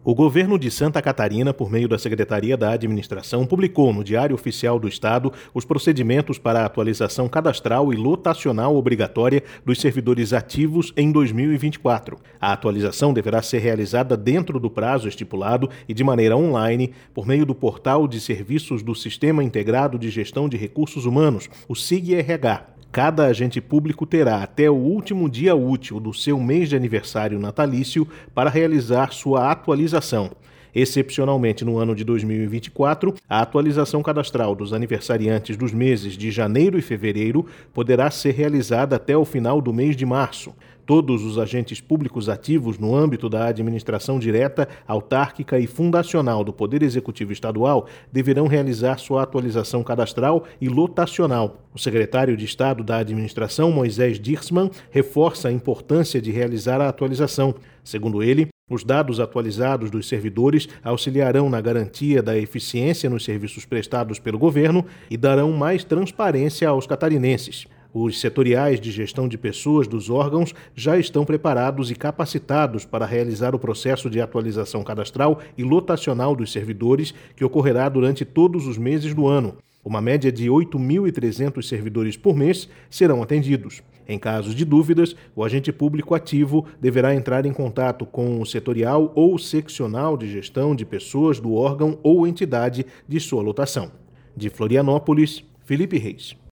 O governo de Santa Catarina, por meio da Secretaria da Administração, publicou no Diário Oficial do Estado os procedimentos para a atualização cadastral e lotacional obrigatória dos servidores ativos em 2024. A atualização deverá ser realizada dentro do prazo estipulado e de maneira online, por meio do Portal de Serviços do Sistema Integrado de Gestão de Recursos Humanos, o SIG-RH. Cada agente público terá até o último dia útil do seu mês de aniversário natalício para realizar sua atualização. Excepcionalmente, no ano de 2024, a atualização cadastral dos aniversariantes dos meses de janeiro e fevereiro poderá ser realizada até o final do mês de março. Todos os agentes públicos ativos no âmbito da administração direta, autárquica e fundacional do Poder Executivo Estadual deverão realizar sua atualização cadastral e lotacional. O secretário de Estado da Administração, Moisés Dirsman, reforça a importância de realizar a atualização. Segundo ele, os dados atualizados dos servidores auxiliarão na garantia da eficiência nos serviços prestados pelo governo e darão mais transparência aos catarinenses. Os setoriais de gestão de pessoas dos órgãos já estão preparados e capacitados para realizar o processo de atualização cadastral e lotacional dos servidores, que ocorrerá durante todos os meses do ano. Uma média de 8.300 servidores por mês serão atendidos. Em casos de dúvidas, o agente público ativo deverá entrar em contato com o setorial ou seccional de gestão de pessoas do órgão ou entidade de sua lotação. De Florianópolis, Felipe Reis.